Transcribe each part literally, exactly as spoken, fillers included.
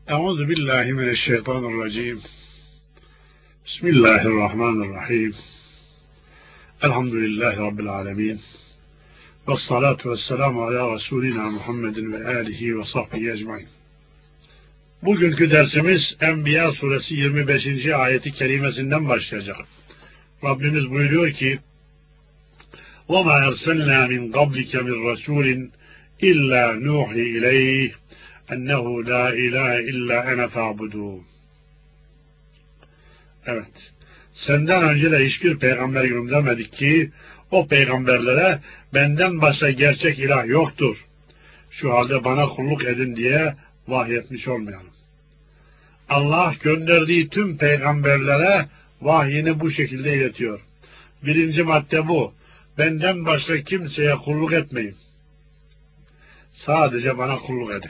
Euzu billahi mineşşeytanirracim. Bismillahirrahmanirrahim. Elhamdülillahi Rabbil alemin. Vessalatu vesselamu ala Resulina Muhammedin ve alihi ve sahbihi ecmain. Bugünkü dersimiz Enbiya suresi yirmi beşinci ayeti kerimesinden başlayacak. Rabbimiz buyuruyor ki: وَمَا أَرْسَلْنَا مِنْ قَبْلِكَ مِنْ رَسُولٍ إِلَّا نُوحِي إِلَيْهِ اَنَّهُ لَا اِلَٰهَ اِلَّا اَنَا فَاعْبُدُونَ. Evet, senden önce de hiçbir peygamber göndermedik ki o peygamberlere benden başka gerçek ilah yoktur, şu halde bana kulluk edin diye vahyetmiş olmayalım. Allah gönderdiği tüm peygamberlere vahyini bu şekilde iletiyor. Birinci madde bu: benden başka kimseye kulluk etmeyin. Sadece bana kulluk edin.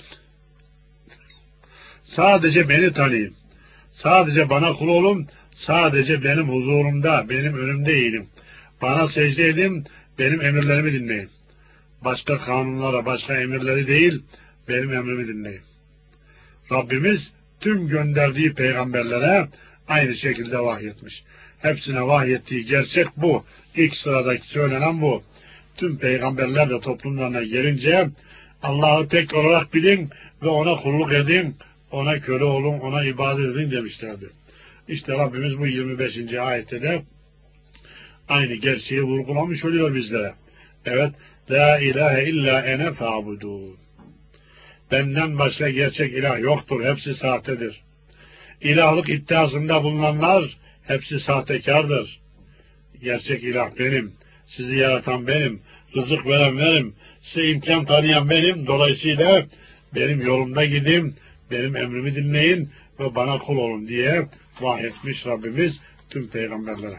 Sadece beni tanıyın. Sadece bana kul olun. Sadece benim huzurumda, benim önümde eğilin. Bana secde edin, benim emirlerimi dinleyin. Başka kanunlara, başka emirleri değil, benim emrimi dinleyin. Rabbimiz tüm gönderdiği peygamberlere aynı şekilde vahyetmiş. Hepsine vahyettiği gerçek bu. İlk sıradaki söylenen bu. Tüm peygamberler de toplumlarına gelince Allah'ı tek olarak bilin ve ona kulluk edin, ona köle olun, ona ibadet edin demişlerdi. İşte Rabbimiz bu yirmi beşinci ayette de aynı gerçeği vurgulamış oluyor bizlere. Evet, la ilahe illa ene fa'budun. Benden başka gerçek ilah yoktur, hepsi sahtedir. İlahlık iddiasında bulunanlar hepsi sahtekardır. Gerçek ilah benim, sizi yaratan benim, rızık veren benim, size imkan tanıyan benim, dolayısıyla benim yolumda gidin, benim emrimi dinleyin ve bana kul olun diye vahyetmiş Rabbimiz tüm peygamberlere.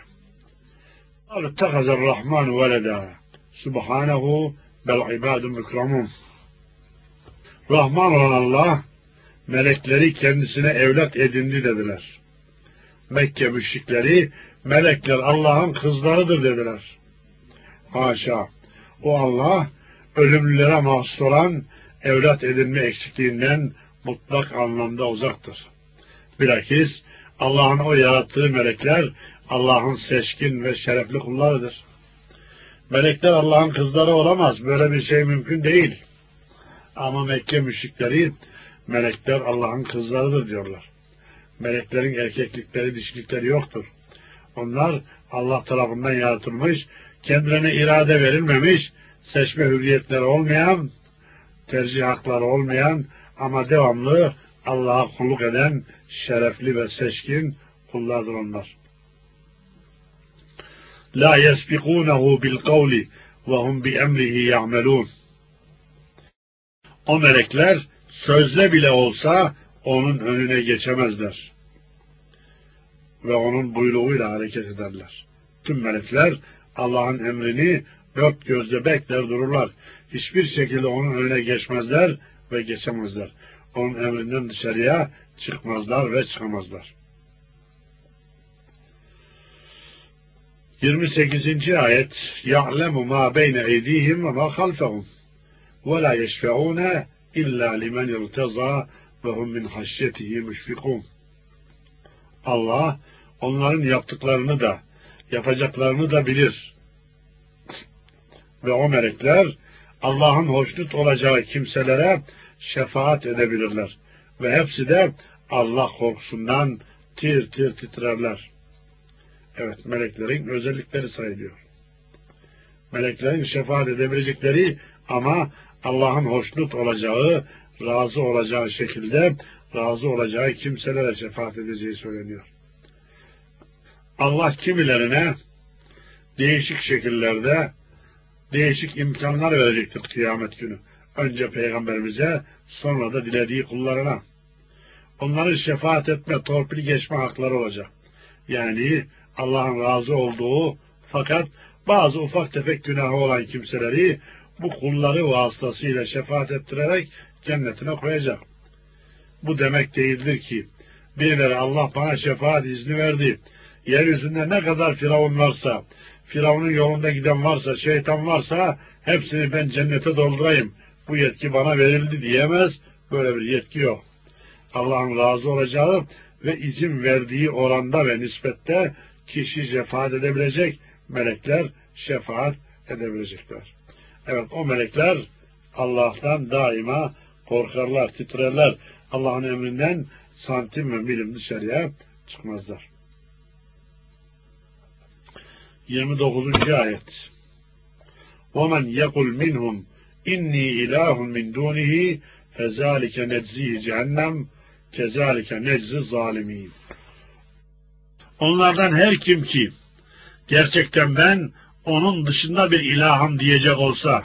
Allahu veleda subhanahu bel ibadun mukramun. Rahman olan Allah melekleri kendisine evlat edindi dediler. Mekke müşrikleri melekler Allah'ın kızlarıdır dediler. Haşa, o Allah ölümlülere mahsus olan evlat edinme eksikliğinden mutlak anlamda uzaktır. Bilakis Allah'ın o yarattığı melekler Allah'ın seçkin ve şerefli kullarıdır. Melekler Allah'ın kızları olamaz. Böyle bir şey mümkün değil. Ama Mekke müşrikleri melekler Allah'ın kızlarıdır diyorlar. Meleklerin erkeklikleri, dişilikleri yoktur. Onlar Allah tarafından yaratılmış, kendilerine irade verilmemiş, seçme hürriyetleri olmayan, tercih hakları olmayan ama devamlı Allah'a kulluk eden şerefli ve seçkin kullardır onlar. La yesbikunehu bil kavli ve hum bi emrihi ya'melun. O melekler sözle bile olsa onun önüne geçemezler ve onun buyruğuyla hareket ederler. Tüm melekler Allah'ın emrini dört gözle bekler dururlar. Hiçbir şekilde onun önüne geçmezler ve geçemezler. Onun emrinden dışarıya çıkmazlar ve çıkamazlar. yirmi sekizinci ayet: ya'lemu ma beyne eydihim ve ma halfehum ve la yeşfe'une illa limen irteza ve hum min haşyetihi müşfikun. Allah onların yaptıklarını da yapacaklarını da bilir. Ve o melekler Allah'ın hoşnut olacağı kimselere şefaat edebilirler. Ve hepsi de Allah korkusundan tir tir titrerler. Evet, meleklerin özellikleri sayılıyor. Meleklerin şefaat edebilecekleri ama Allah'ın hoşnut olacağı, razı olacağı şekilde razı olacağı kimselere şefaat edeceği söyleniyor. Allah kimilerine değişik şekillerde değişik imkanlar verecektir kıyamet günü. Önce peygamberimize, sonra da dilediği kullarına. Onların şefaat etme, torpil geçme hakları olacak. Yani Allah'ın razı olduğu fakat bazı ufak tefek günahı olan kimseleri bu kulları vasıtasıyla şefaat ettirerek cennetine koyacak. Bu demek değildir ki birileri Allah bana şefaat izni verdi, yeryüzünde ne kadar firavun varsa, Firavun'un yolunda giden varsa, şeytan varsa hepsini ben cennete doldurayım, bu yetki bana verildi diyemez. Böyle bir yetki yok. Allah'ın razı olacağı ve izin verdiği oranda ve nispette kişi şefaat edebilecek, melekler şefaat edebilecekler. Evet, o melekler Allah'tan daima korkarlar, titrerler. Allah'ın emrinden santim ve milim dışarıya çıkmazlar. yirmi dokuzuncu ayet. وَمَنْ يَقُلْ مِنْهُمْ اِنِّي اِلَٰهٌ مِنْ دُونِهِ فَذَٰلِكَ نَجْزِيهِ cehennem kezalike neczi zalimin. Onlardan her kim ki gerçekten ben onun dışında bir ilahım diyecek olsa,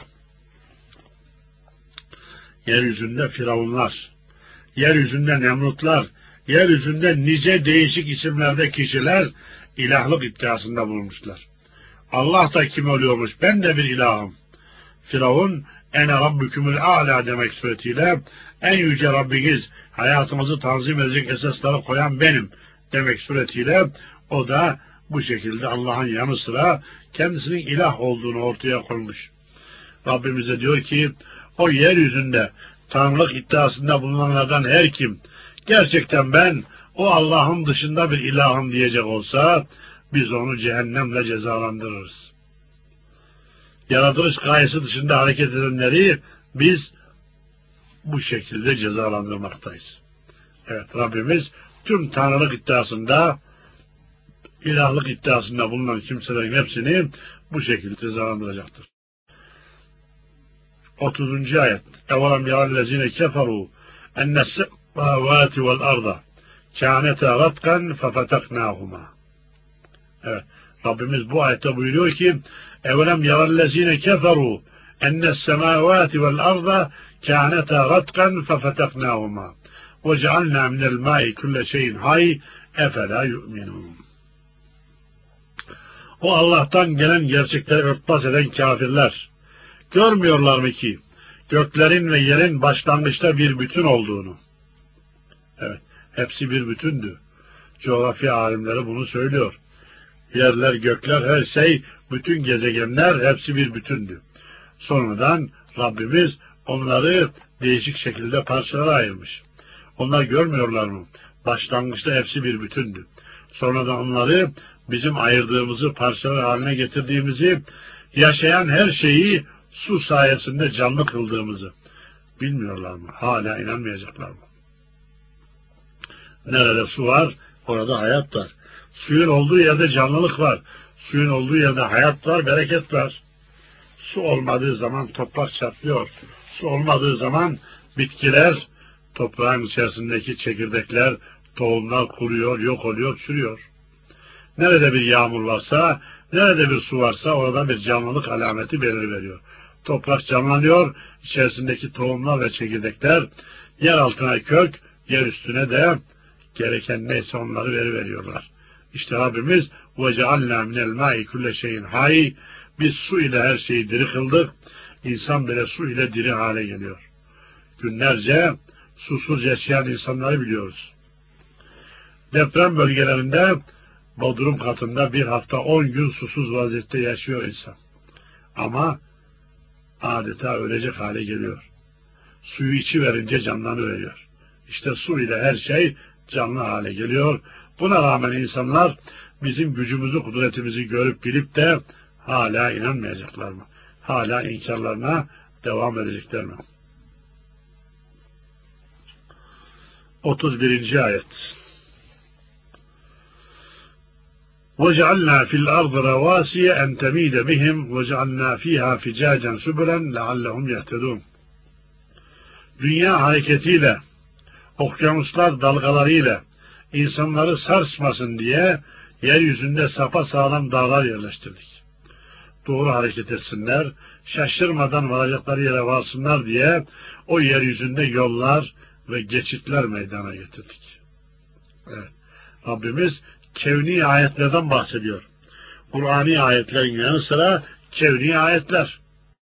yeryüzünde firavunlar, yeryüzünde Nemrutlar, yeryüzünde nice değişik isimlerde kişiler ilahlık iddiasında bulunmuşlar. Allah da kim oluyormuş? Ben de bir ilahım. Firavun ene rabbükümül a'la demek suretiyle en yüce Rabbiniz, hayatımızı tanzim edecek esasları koyan benim demek suretiyle o da bu şekilde Allah'ın yanı sıra kendisinin ilah olduğunu ortaya koymuş. Rabbimize diyor ki o yeryüzünde tanrılık iddiasında bulunanlardan her kim gerçekten ben o Allah'ın dışında bir ilahım diyecek olsa biz onu cehennemle cezalandırırız. Yaratılış gayesi dışında hareket edenleri biz bu şekilde cezalandırmaktayız. Evet, Rabbimiz tüm tanrılık iddiasında, ilahlık iddiasında bulunan kimselerin hepsini bu şekilde cezalandıracaktır. otuzuncu ayet. Evelem yarellezine keferu ennes semavati vel arda kâneta ratkan fefeteknâhuma. Evet, Rabbimiz bu ayette buyuruyor ki evelem yarellezine keferu ennes semavati vel arda kâneta ratkan fefeteknâhuma ve cealnâ minel mâi kulle şeyin hay efelâ yu'minûn. O Allah'tan gelen gerçekleri örtbas eden kafirler görmüyorlar mı ki göklerin ve yerin başlangıçta bir bütün olduğunu? Evet, hepsi bir bütündü. Coğrafya alimleri bunu söylüyor. Yerler, gökler, her şey, bütün gezegenler hepsi bir bütündü. Sonradan Rabbimiz onları değişik şekilde parçalara ayırmış. Onlar görmüyorlar mı? Başlangıçta hepsi bir bütündü. Sonradan onları bizim ayırdığımızı, parçalar haline getirdiğimizi, yaşayan her şeyi su sayesinde canlı kıldığımızı bilmiyorlar mı? Hala inanmayacaklar mı? Nerede su var, orada hayat var. Suyun olduğu yerde canlılık var. Suyun olduğu yerde hayat var, bereket var. Su olmadığı zaman toprak çatlıyor. Su olmadığı zaman bitkiler, toprağın içerisindeki çekirdekler, tohumlar kuruyor, yok oluyor, çürüyor. Nerede bir yağmur varsa, nerede bir su varsa orada bir canlılık alameti beliriveriyor. Toprak canlanıyor, içerisindeki tohumlar ve çekirdekler yer altına kök, yer üstüne de gereken neyse onları veriveriyorlar. İşte Rabbimiz وَجَعَلْنَا مِنَ الْمَاءِ كُلَّ شَيْءٍ حَيٍّ Biz su ile her şeyi diri kıldık. İnsan bile su ile diri hale geliyor. Günlerce susuz yaşayan insanları biliyoruz. Deprem bölgelerinde bodrum katında bir hafta on gün susuz vaziyette yaşıyor insan. Ama adeta ölecek hale geliyor. Suyu içiverince canlanıveriyor. İşte su ile her şey canlı hale geliyor. Buna rağmen insanlar bizim gücümüzü, kudretimizi görüp bilip de hala inanmayacaklar mı? Hala inkarlarına devam edecekler mi? otuz birinci ayet. وَجَعَلْنَا فِي الْأَرْضِ رَوَاسِيَ اَنْ تَمِيدَ بِهِمْ وَجَعَلْنَا فِيهَا فِجَاجًا سُبُلًا لَعَلَّهُمْ يَهْتَدُونَ Dünya hareketiyle, okyanuslar dalgalarıyla insanları sarsmasın diye yeryüzünde sapasağlam dağlar yerleştirdik. Doğru hareket etsinler, şaşırmadan varacakları yere varsınlar diye o yeryüzünde yollar ve geçitler meydana getirdik. Evet, Rabbimiz kevni ayetlerden bahsediyor. Kur'ani ayetlerin yanı sıra kevni ayetler.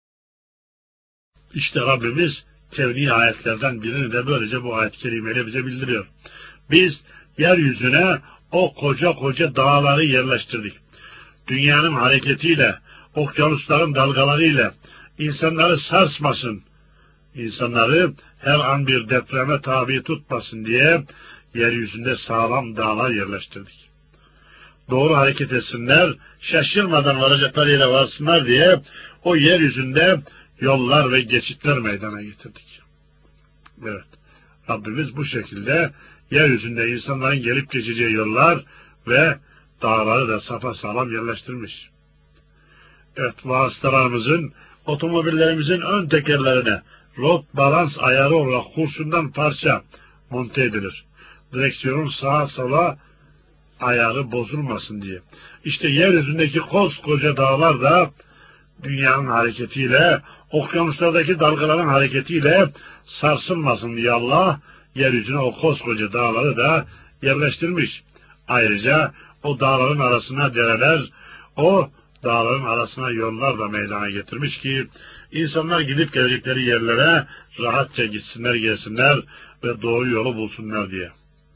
İşte Rabbimiz kevni ayetlerden birini de böylece bu ayet-i kerimeyle bize bildiriyor. Biz yeryüzüne o koca koca dağları yerleştirdik. Dünyanın hareketiyle, okyanusların dalgalarıyla insanları sarsmasın, İnsanları her an bir depreme tabi tutmasın diye yeryüzünde sağlam dağlar yerleştirdik. Doğru hareket etsinler, şaşırmadan varacakları yere varsınlar diye o yeryüzünde yollar ve geçitler meydana getirdik. Evet, Rabbimiz bu şekilde yeryüzünde insanların gelip geçeceği yollar ve dağları da sapasağlam yerleştirmiş. Evet, vasıtalarımızın, otomobillerimizin ön tekerlerine rot balans ayarı olarak kurşundan parça monte edilir. Direksiyonun sağa sola ayarı bozulmasın diye. İşte yeryüzündeki koskoca dağlar da dünyanın hareketiyle, okyanuslardaki dalgaların hareketiyle sarsılmasın diye Allah yeryüzüne o koskoca dağları da yerleştirmiş. Ayrıca o dağların arasına dereler, o dağların arasına yollar da meydana getirmiş ki insanlar gidip gelecekleri yerlere rahatça gitsinler, gelsinler ve doğru yolu bulsunlar diye.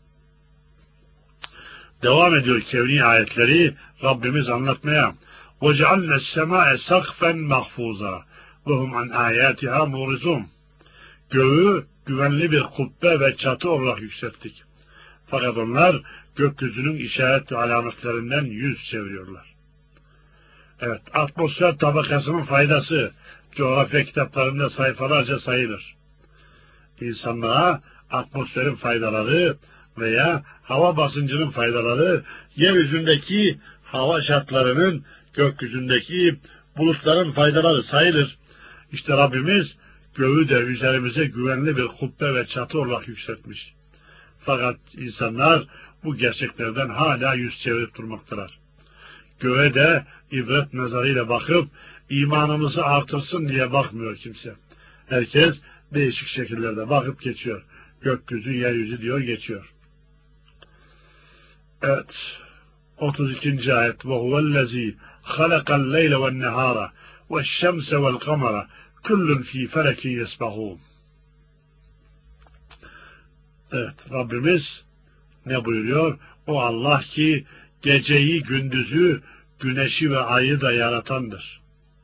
Devam ediyor kevni ayetleri Rabbimiz anlatmaya. وَجَعَلْنَا السَّمَاءَ سَقْفًا مَحْفُوظًا وَهُمْ عَنْ آيَاتِهَا مُعْرِضُونَ. Göğü güvenli bir kubbe ve çatı olarak yükselttik. Fakat onlar gökyüzünün işaret ve alametlerinden yüz çeviriyorlar. Evet, atmosfer tabakasının faydası coğrafya kitaplarında sayfalarca sayılır. İnsanlığa atmosferin faydaları veya hava basıncının faydaları, yeryüzündeki hava şartlarının, gökyüzündeki bulutların faydaları sayılır. İşte Rabbimiz göğü de üzerimize güvenli bir kubbe ve çatı olarak yükseltmiş. Fakat insanlar bu gerçeklerden hala yüz çevirip durmaktalar. Göğe de ibret nazarıyla bakıp imanımızı artırsın diye bakmıyor kimse. Herkes değişik şekillerde bakıp geçiyor. Gökyüzü, yeryüzü diyor geçiyor. Evet. otuz ikinci ayet. وَهُوَ الَّذ۪ي خَلَقَ اللَّيْلَ وَالنَّهَارَ وَالشَّمْسَ وَالْقَمَرَ كُلٌّ ف۪ي فَلَكٍ يَسْبَحُونَ. Evet, Rabbimiz ne buyuruyor? O Allah ki geceyi, gündüzü, güneşi ve ayı da yaratandır.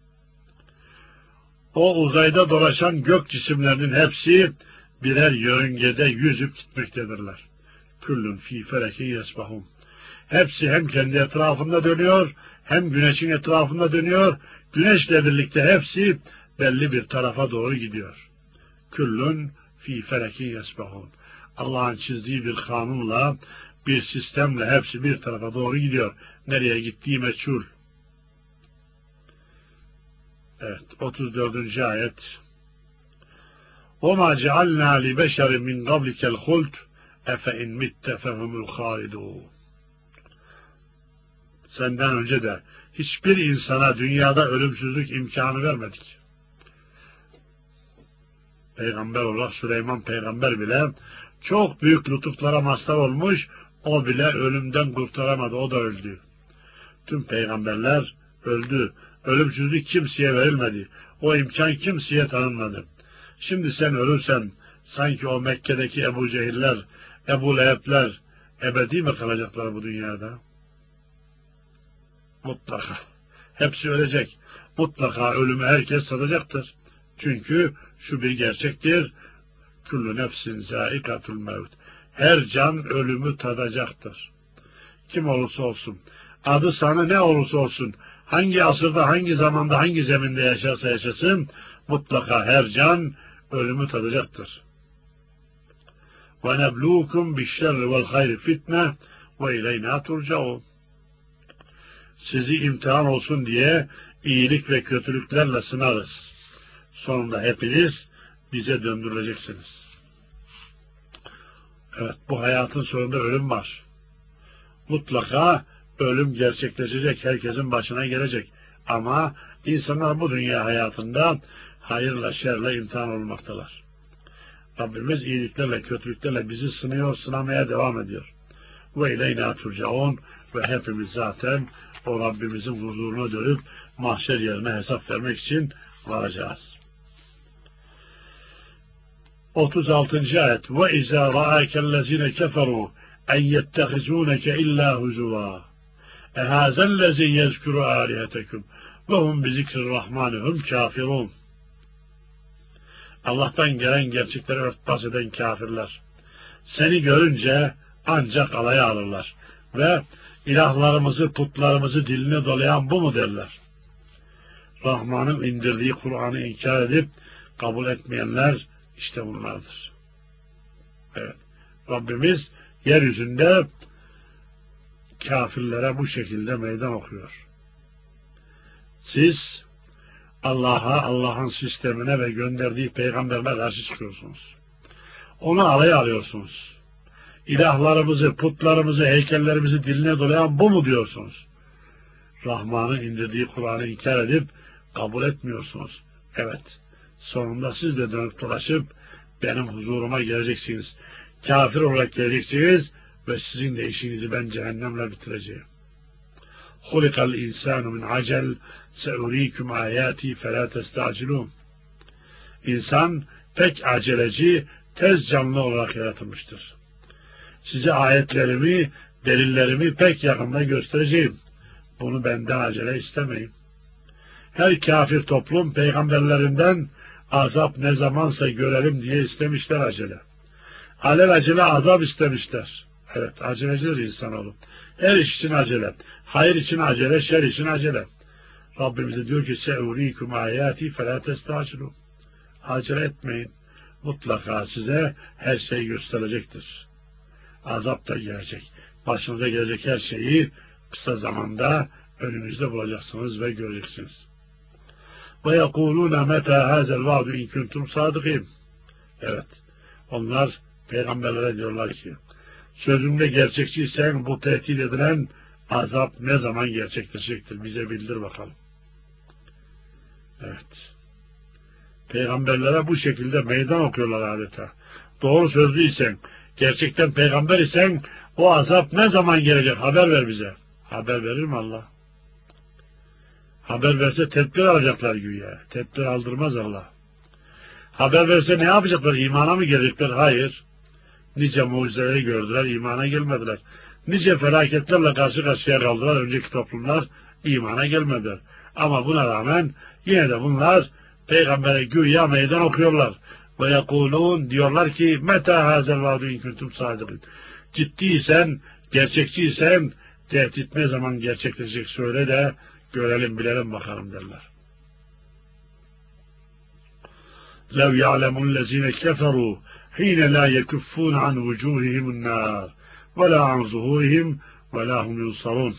O uzayda dolaşan gök cisimlerinin hepsi birer yörüngede yüzüp gitmektedirler. Küllün fî felekin yesbahun. Hepsi hem kendi etrafında dönüyor, hem güneşin etrafında dönüyor. Güneşle birlikte hepsi belli bir tarafa doğru gidiyor. Küllün fî felekin yesbahun. Allah'ın çizdiği bir kanunla, bir sistemle hepsi bir tarafa doğru gidiyor. Nereye gittiği meçhul. Evet, otuz dördüncü ayet. وَمَا جَعَلْنَا لِبَشَرٍ مِنْ قَبْلِكَ الْخُلْدِ اَفَاِنْ مِتَّ فَهُمُ الْخَالِدُونَ. Senden önce de hiçbir insana dünyada ölümsüzlük imkanı vermedik. Peygamber olarak Süleyman peygamber bile çok büyük lütuflara mazhar olmuş, o bile ölümden kurtaramadı, o da öldü. Tüm peygamberler öldü. Ölümsüzlük kimseye verilmedi. O imkan kimseye tanınmadı. Şimdi sen ölürsen sanki o Mekke'deki Ebu Cehiller, Ebu Leheb'ler ebedi mi kalacaklar bu dünyada? Mutlaka. Hepsi ölecek. Mutlaka ölümü herkes tadacaktır. Çünkü şu bir gerçektir. Kullu nefsin zâikatul mevt. Her can ölümü tadacaktır. Kim olursa olsun. Adı sanı ne olursa olsun. Hangi asırda, hangi zamanda, hangi zeminde yaşarsa yaşasın, mutlaka her can ölümü tadacaktır. وَنَبْلُوكُمْ بِالشَّرِّ وَالْخَيْرِ فِتْنَةً وَاِلَيْنَا تُرْجَعُونَ. Sizi imtihan olsun diye iyilik ve kötülüklerle sınarız. Sonunda hepiniz bize döndürüleceksiniz. Evet, bu hayatın sonunda ölüm var. Mutlaka ölüm gerçekleşecek, herkesin başına gelecek. Ama insanlar bu dünya hayatında hayırla, şerle imtihan olmaktalar. Rabbimiz iyiliklerle, kötülüklerle bizi sınıyor, sınamaya devam ediyor. Ve ileyna turcaun, ve hepimiz zaten o Rabbimizin huzuruna dönüp mahşer yerine hesap vermek için varacağız. otuz altıncı ayet. Ve izâ râekellezîne keferû en yettehizûneke illâ huzuvâ. ehâzellezî yezkuru âliheteküm ve hum bizikrir rahmânihum kâfirûn. Allah'tan gelen gerçekleri örtbas eden kafirler. Seni görünce ancak alaya alırlar ve ilahlarımızı, putlarımızı diline dolayan bu mu derler. Rahman'ın indirdiği Kur'an'ı inkar edip kabul etmeyenler işte bunlardır. Evet. Rabbimiz yeryüzünde kafirlere bu şekilde meydan okuyor. Siz Allah'a, Allah'ın sistemine ve gönderdiği peygamberine karşı çıkıyorsunuz. Onu alaya alıyorsunuz. İlahlarımızı, putlarımızı, heykellerimizi diline dolayan bu mu diyorsunuz? Rahman'ın indirdiği Kur'an'ı inkar edip kabul etmiyorsunuz. Evet, sonunda siz de dönüp dolaşıp benim huzuruma geleceksiniz. Kafir olarak geleceksiniz ve sizin de işinizi ben cehennemle bitireceğim. Hulikal insanu min acel seurikum ayati fela testacilun. İnsan pek aceleci, tez canlı olarak yaratılmıştır. Size ayetlerimi, delillerimi pek yakında göstereceğim. Bunu benden acele istemeyin. Her kafir toplum peygamberlerinden azap ne zamansa görelim diye istemişler acele. Alelacele azap istemişler. Evet, acelecidir insanoğlu. Her iş için acele. Hayır için acele, şer için acele. Rabbimiz de diyor ki seurikum ayati fela testacilun. Acele etmeyin. Mutlaka size her şey gösterecektir. Azap da gelecek. Başınıza gelecek her şeyi kısa zamanda önünüzde bulacaksınız ve göreceksiniz. Ve yekulûne metâ hâzel va'du in kuntum sâdıkîn. Evet. Onlar peygamberlere diyorlar ki sözünde gerçekçiysen bu tehdit edilen azap ne zaman gerçekleşecektir? Bize bildir bakalım. Evet. Peygamberlere bu şekilde meydan okuyorlar adeta. Doğru sözlüysen, gerçekten peygamber isen o azap ne zaman gelecek? Haber ver bize. Haber verir mi Allah? Haber verse tedbir alacaklar güya. Tedbir aldırmaz Allah. Haber verse ne yapacaklar? İmana mı gelecekler? Hayır. Nice mucizeleri gördüler, imana gelmediler. Nice felaketlerle karşı karşıya kaldılar önceki toplumlar, imana gelmediler. Ama buna rağmen yine de bunlar peygambere güya meydan okuyorlar. Ve yekulûn diyorlar ki metâ hâzel vâdu in kuntum sâdıkîn. Ciddiysen, gerçekçiysen tehdit ne zaman gerçekleşecek söyle de görelim bilelim bakalım derler. لَوْ يَعْلَمُ الَّذ۪ينَ كَفَرُوا حِينَ لَا يَكُفُّونَ عَنْ وُجُوهِهِمُ النَّارِ وَلَا عَنْ ظُهُورِهِمْ وَلَا هُمْ يُنْصَرُونَ.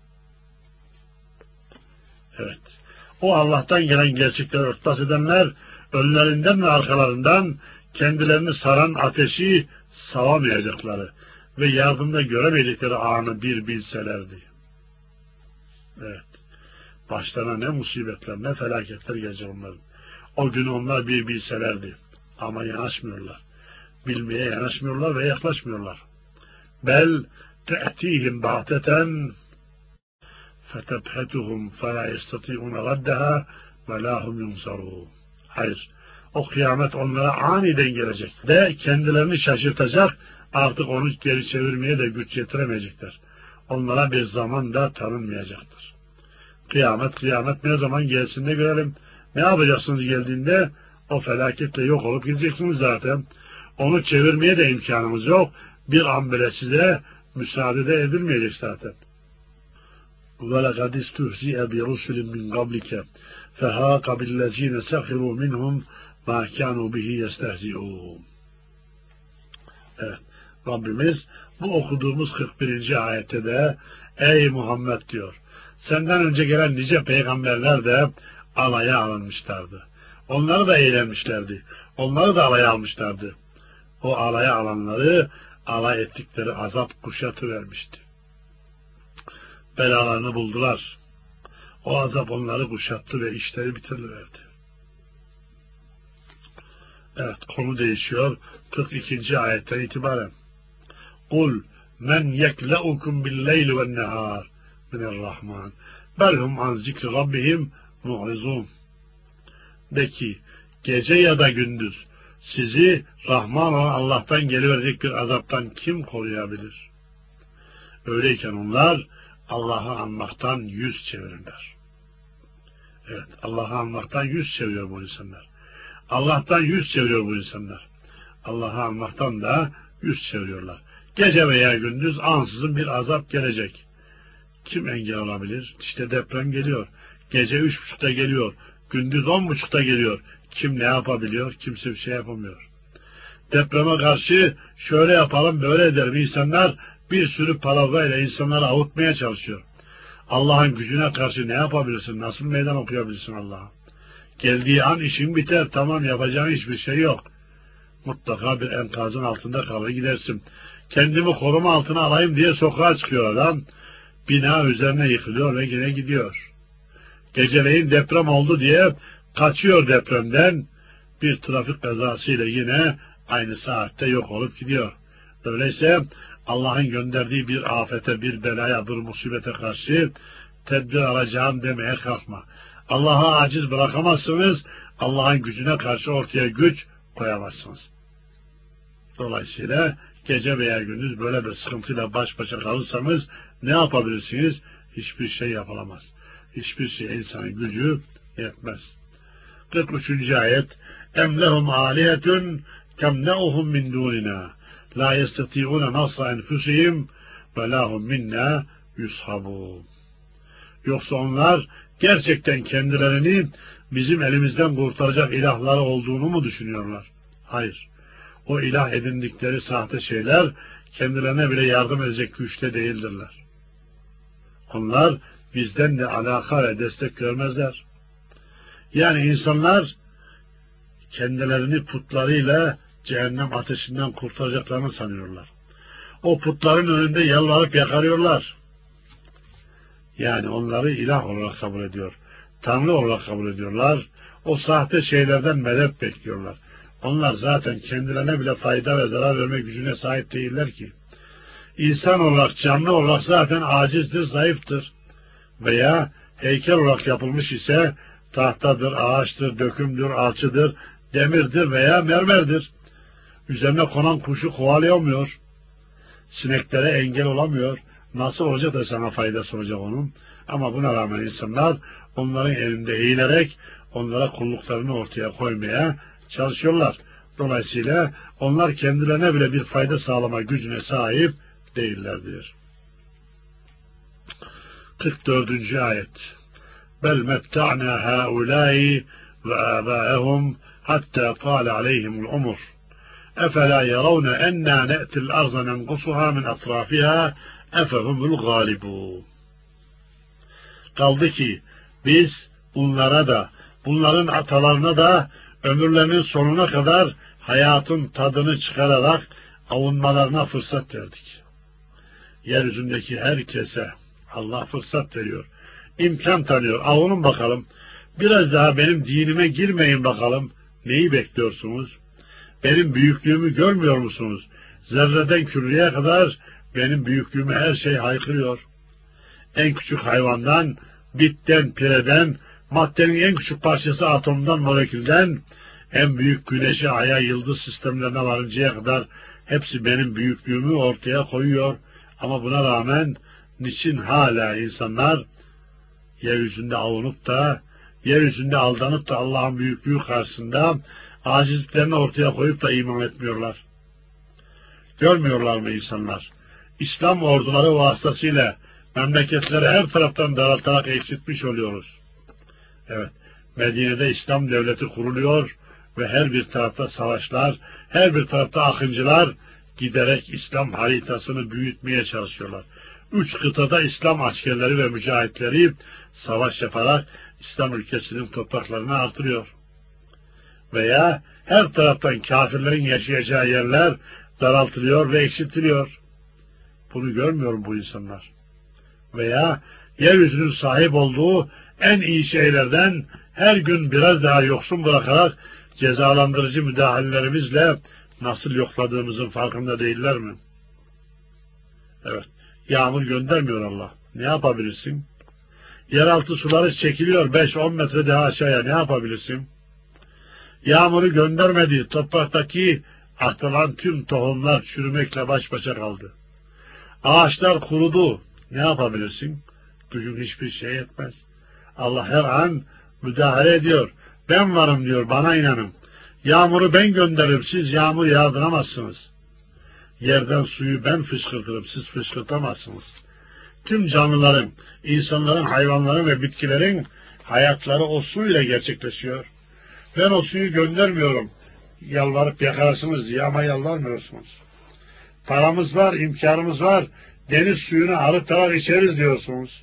Evet. O Allah'tan gelen gerçekleri örtbas edenler önlerinden ve arkalarından kendilerini saran ateşi savamayacakları ve yardımda göremeyecekleri anı bir bilselerdi. Evet. Başlarına ne musibetler, ne felaketler gelecek onların. O gün onlar bir bilselerdi. Ama yanaşmıyorlar. Bilmeye yanaşmıyorlar ve yaklaşmıyorlar. Bel te'tihim ba'teten fetebhetuhum felâ yestati'ûne raddeha ve lâ hum yunsarûn. Hayır. O kıyamet onlara aniden gelecek ve kendilerini şaşırtacak, artık onu geri çevirmeye de güç yetiremeyecekler. Onlara bir zaman da tanınmayacaktır. Kıyamet, kıyamet ne zaman gelsin de görelim. Ne yapacaksınız geldiğinde? O felaketle yok olup gideceksiniz zaten. Onu çevirmeye de imkanımız yok. Bir an bile size müsaade de edilmeyecek zaten. وَلَقَدْ اِسْتُهْزِئَ بِرُسُلٍ مِنْ قَبْلِكَ فَهَاقَ بِالَّذ۪ينَ سَخِرُوا مِنْهُمْ مَا كَانُوا بِهِ يَسْتَهْزِئُونَ. Evet. Rabbimiz bu okuduğumuz kırk birinci ayette de ey Muhammed diyor. Senden önce gelen nice peygamberler de alaya alınmışlardı. Onları da eğlenmişlerdi. Onları da alaya almışlardı. O alaya alanları alay ettikleri azap kuşatıvermişti. Belalarını buldular. O azap onları kuşattı ve işleri bitiriverdi. Evet, konu değişiyor. kırk ikinci ayetten itibaren. Kul men yekleukum billeyli ve nehar minirrahman belhum an zikri rabbihim mu'rizun. De ki gece ya da gündüz sizi Rahman olan Allah'tan geliverecek bir azaptan kim koruyabilir? Öyleyken onlar Allah'ı anmaktan yüz çevirirler. Evet, Allah'ı anmaktan yüz çeviriyor bu insanlar. Allah'tan yüz çeviriyor bu insanlar. Allah'ı almaktan da yüz çeviriyorlar. Gece veya gündüz ansızın bir azap gelecek. Kim engel olabilir? İşte deprem geliyor. Gece üç buçukta geliyor. Gündüz on buçukta geliyor. Kim ne yapabiliyor? Kimse bir şey yapamıyor. Depreme karşı şöyle yapalım, böyle edelim. İnsanlar bir sürü palavrayla insanları avutmaya çalışıyor. Allah'ın gücüne karşı ne yapabilirsin? Nasıl meydan okuyabilirsin Allah'a? Geldiği an işin biter. Tamam, yapacağın hiçbir şey yok. Mutlaka bir enkazın altında kalır gidersin. Kendimi koruma altına alayım diye sokağa çıkıyor adam. Bina üzerine yıkılıyor ve yine gidiyor. Geceleyin deprem oldu diye kaçıyor depremden. Bir trafik kazasıyla yine aynı saatte yok olup gidiyor. Öyleyse Allah'ın gönderdiği bir afete, bir belaya, bir musibete karşı tedbir alacağım demeye kalkma. Allah'a aciz bırakamazsınız. Allah'ın gücüne karşı ortaya güç koyamazsınız. Dolayısıyla gece veya gündüz böyle bir sıkıntıyla baş başa kalırsanız ne yapabilirsiniz? Hiçbir şey yapılamaz. Hiçbir şey insanın gücü yetmez. kırk üçüncü ayet اَمْ لَهُمْ عَالِيَةٌ كَمْنَعُهُمْ مِنْ دُونِنَا لَا يَسْتَطِيعُونَ نَصْرَ أَنْفُسِهِمْ وَلَا هُمْ مِنَّا يُصْحَبُونَ. Yoksa onlar gerçekten kendilerini bizim elimizden kurtaracak ilahları olduğunu mu düşünüyorlar? Hayır. O ilah edindikleri sahte şeyler kendilerine bile yardım edecek güçte değildirler. Onlar bizden de alaka ve destek görmezler. Yani insanlar kendilerini putlarıyla cehennem ateşinden kurtaracaklarını sanıyorlar. O putların önünde yalvarıp yakarıyorlar. Yani onları ilah olarak kabul ediyor. Tanrı olarak kabul ediyorlar. O sahte şeylerden medet bekliyorlar. Onlar zaten kendilerine bile fayda ve zarar verme gücüne sahip değiller ki. İnsan olarak, canlı olarak zaten acizdir, zayıftır. Veya heykel olarak yapılmış ise tahtadır, ağaçtır, dökümdür, alçıdır, demirdir veya mermerdir. Üzerine konan kuşu kovalayamıyor. Sineklere engel olamıyor. Nasıl olacak da sana faydası olacak onun? Ama buna rağmen insanlar onların elinde eğilerek onlara kulluklarını ortaya koymaya çalışıyorlar. Dolayısıyla onlar kendilerine bile bir fayda sağlama gücüne sahip değillerdir. kırk dördüncü ayet. Bel metta'na haulâi ve âbâehum hattâ tâle aleyhimul umur. Efela yaravne ennâ ne'til arza nenqusuhâ min atrâfihâ efehumul gâlibûn. Kaldı ki biz bunlara da, bunların atalarına da ömürlerinin sonuna kadar hayatın tadını çıkararak avunmalarına fırsat verdik. Yeryüzündeki herkese Allah fırsat veriyor. İmkan tanıyor. Avunun bakalım. Biraz daha benim dinime girmeyin bakalım. Neyi bekliyorsunuz? Benim büyüklüğümü görmüyor musunuz? Zerreden küreye kadar benim büyüklüğümü her şey haykırıyor. En küçük hayvandan, bitten, pireden, maddenin en küçük parçası atomdan, molekülden, en büyük güneşe, aya, yıldız sistemlerine varıncaya kadar hepsi benim büyüklüğümü ortaya koyuyor. Ama buna rağmen niçin hala insanlar yeryüzünde avunup da, yeryüzünde aldanıp da Allah'ın büyüklüğü karşısında acizliklerini ortaya koyup da iman etmiyorlar? Görmüyorlar mı insanlar? İslam orduları vasıtasıyla memleketleri her taraftan daraltarak eksiltmiş oluyoruz. Evet, Medine'de İslam devleti kuruluyor ve her bir tarafta savaşlar, her bir tarafta akıncılar giderek İslam haritasını büyütmeye çalışıyorlar. Üç kıtada İslam askerleri ve mücahitleri savaş yaparak İslam ülkesinin topraklarını artırıyor. Veya her taraftan kafirlerin yaşayacağı yerler daraltılıyor ve eksiltiliyor. Bunu görmüyor mu bu insanlar? Veya yeryüzünün sahip olduğu en iyi şeylerden her gün biraz daha yoksun bırakarak cezalandırıcı müdahalelerimizle nasıl yokladığımızın farkında değiller mi? Evet, yağmur göndermiyor Allah. Ne yapabilirsin? Yeraltı suları çekiliyor beş on metre daha aşağıya. Ne yapabilirsin? Yağmuru göndermedi. Topraktaki atılan tüm tohumlar çürümekle baş başa kaldı. Ağaçlar kurudu. Ne yapabilirsin? Gücün hiçbir şey yetmez. Allah her an müdahale ediyor. Ben varım diyor, bana inanın. Yağmuru ben gönderirim, siz yağmur yağdıramazsınız. Yerden suyu ben fışkırtırım, siz fışkırtamazsınız. Tüm canlıların, insanların, hayvanların ve bitkilerin hayatları o suyla gerçekleşiyor. Ben o suyu göndermiyorum. Yalvarıp yakarsınız diye ama yalvarmıyorsunuz. Paramız var, imkanımız var. Deniz suyunu arıtarak içeriz diyorsunuz.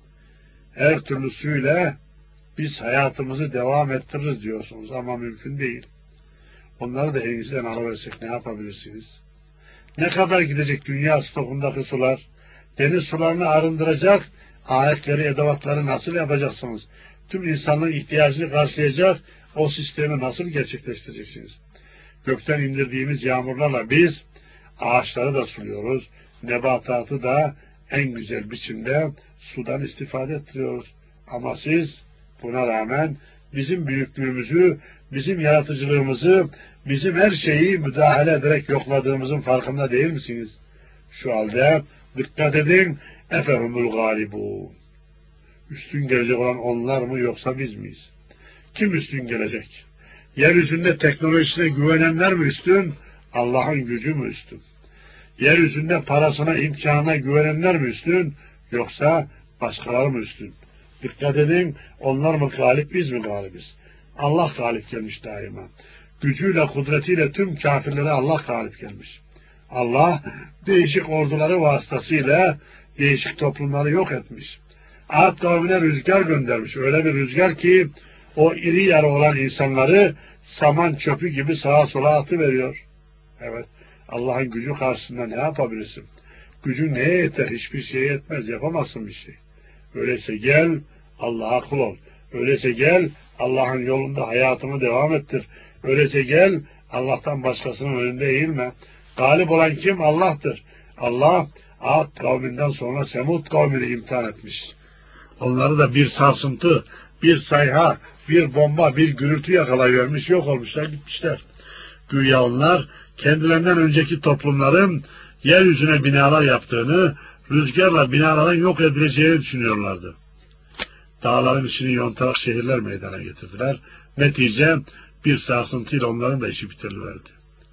Her türlü suyla biz hayatımızı devam ettiririz diyorsunuz ama mümkün değil. Onları da elinizden alıversek ne yapabilirsiniz? Ne kadar gidecek dünya stokundaki sular? Deniz sularını arındıracak aletleri, edevatları nasıl yapacaksınız? Tüm insanlığın ihtiyacını karşılayacak o sistemi nasıl gerçekleştireceksiniz? Gökten indirdiğimiz yağmurlarla biz ağaçları da suluyoruz, nebatatı da en güzel biçimde sudan istifade ettiriyoruz. Ama siz buna rağmen bizim büyüklüğümüzü, bizim yaratıcılığımızı, bizim her şeyi müdahale ederek yokladığımızın farkında değil misiniz? Şu halde dikkat edin, efehumul galibun. Üstün gelecek olan onlar mı yoksa biz miyiz? Kim üstün gelecek? Yeryüzünde teknolojisine güvenenler mi üstün? Allah'ın gücü mü üstün? Yeryüzünde parasına, imkanına güvenenler mi üstün? Yoksa başkaları mı üstün? Dikkat edin, onlar mı galip, biz mi galibiz? Allah galip gelmiş daima. Gücüyle, kudretiyle tüm kafirlere Allah galip gelmiş. Allah değişik orduları vasıtasıyla değişik toplumları yok etmiş. Ad kavmine rüzgar göndermiş. Öyle bir rüzgar ki o iri yarı olan insanları saman çöpü gibi sağa sola atıveriyor. Evet, Allah'ın gücü karşısında ne yapabilirsin? Gücün neye yeter? Hiçbir şeye yetmez. Yapamazsın bir şey. Öyleyse gel Allah'a kul ol. Öyleyse gel Allah'ın yolunda hayatını devam ettir. Öyleyse gel Allah'tan başkasının önünde eğilme. Galip olan kim? Allah'tır. Allah Ad kavminden sonra Semud kavmini imtihan etmiş. Onları da bir sarsıntı, bir sayha, bir bomba, bir gürültü yakalayıvermiş, yok olmuşlar, gitmişler. Güya onlar kendilerinden önceki toplumların yeryüzüne binalar yaptığını, rüzgarla binaların yok edileceğini düşünüyorlardı. Dağların içini yontarak şehirler meydana getirdiler. Netice bir sarsıntıyla onların da işi bitiriverdi.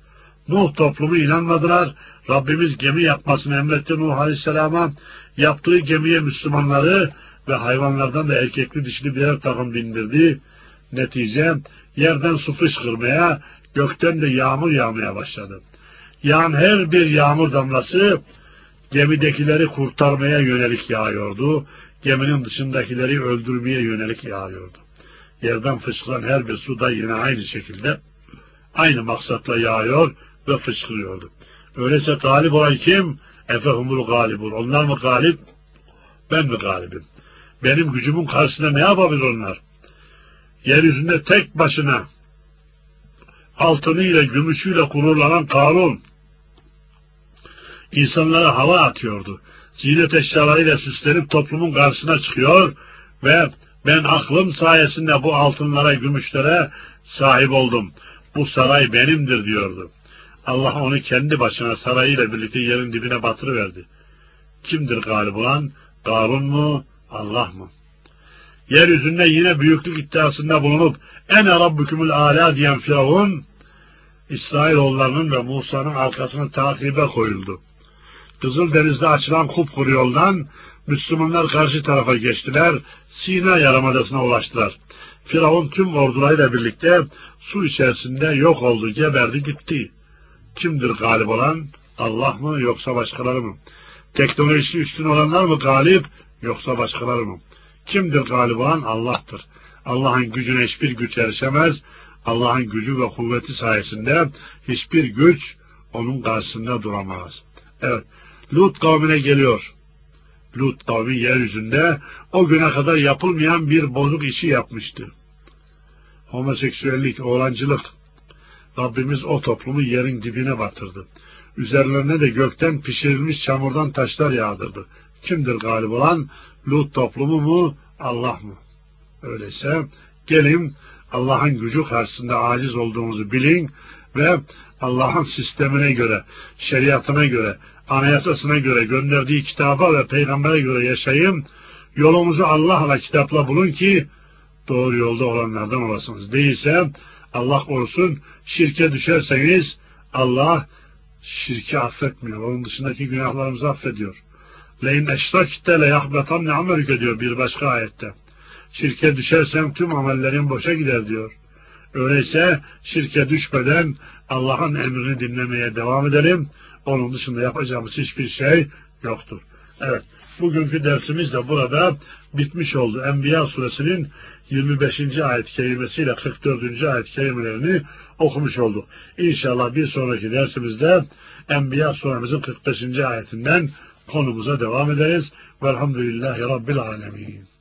Nuh toplumu inanmadılar. Rabbimiz gemi yapmasını emretti Nuh Aleyhisselam'a. Yaptığı gemiye Müslümanları ve hayvanlardan da erkekli dişli birer takım bindirdi. Netice yerden su fışkırmaya, gökten de yağmur yağmaya başladı. Yağan her bir yağmur damlası gemidekileri kurtarmaya yönelik yağıyordu. Geminin dışındakileri öldürmeye yönelik yağıyordu. Yerden fışkıran her bir su da yine aynı şekilde aynı maksatla yağıyor ve fışkırıyordu. Öyleyse galip olan kim? Efehumul galibun. Onlar mı galip? Ben mi galibim? Benim gücümün karşısında ne yapabilir onlar? Yeryüzünde tek başına altınıyla, gümüşüyle gururlanan Karun insanlara hava atıyordu. Ziynet eşyalarıyla süslenip toplumun karşısına çıkıyor ve ben aklım sayesinde bu altınlara, gümüşlere sahip oldum. Bu saray benimdir diyordu. Allah onu kendi başına sarayıyla birlikte yerin dibine batırıverdi. Kimdir galip olan? Karun mu? Allah mı? Yeryüzünde yine büyüklük iddiasında bulunup ene rabbükümül âlâ diyen Firavun, İsrailoğullarının ve Musa'nın arkasını takibe koyuldu. Kızıldeniz'de açılan kupkuru yoldan Müslümanlar karşı tarafa geçtiler, Sina Yarımadası'na ulaştılar. Firavun tüm ordularıyla birlikte su içerisinde yok oldu, geberdi gitti. Kimdir galip olan? Allah mı yoksa başkaları mı? Teknolojisi üstün olanlar mı galip yoksa başkaları mı? Kimdir galip olan? Allah'tır. Allah'ın gücüne hiçbir güç erişemez. Allah'ın gücü ve kuvveti sayesinde hiçbir güç onun karşısında duramaz. Evet, Lut kavmine geliyor. Lut kavmi yeryüzünde o güne kadar yapılmayan bir bozuk işi yapmıştı. Homoseksüellik, oğlancılık. Rabbimiz o toplumu yerin dibine batırdı. Üzerlerine de gökten pişirilmiş çamurdan taşlar yağdırdı. Kimdir galip olan? Lut toplumu mu? Allah mı? Öyleyse gelin Allah'ın gücü karşısında aciz olduğumuzu bilin ve Allah'ın sistemine göre, şeriatına göre, anayasasına göre, gönderdiği kitaba ve peygambere göre yaşayın. Yolumuzu Allah'la, kitapla bulun ki doğru yolda olanlardan olasınız. Değilse Allah korusun, şirke düşerseniz Allah şirki affetmiyor. Onun dışındaki günahlarımızı affediyor. Leyn eşrakte le yahbetanne amelüke diyor bir başka ayette. Şirke düşersem tüm amellerin boşa gider diyor. Öyleyse şirke düşmeden Allah'ın emrini dinlemeye devam edelim. Onun dışında yapacağımız hiçbir şey yoktur. Evet, bugünkü dersimiz de burada bitmiş oldu. Enbiya suresinin yirmi beşinci ayet-i kerimesiyle kırk dördüncü ayet-i kerimelerini okumuş olduk. İnşallah bir sonraki dersimizde Enbiya suremizin kırk beşinci ayetinden konumuza devam ederiz. Velhamdülillahi Rabbil alemin.